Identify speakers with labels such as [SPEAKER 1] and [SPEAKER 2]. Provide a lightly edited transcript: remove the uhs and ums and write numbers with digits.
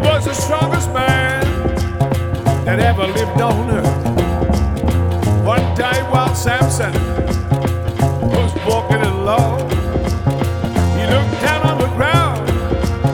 [SPEAKER 1] was the strongest man that ever lived on earth. One day while Samson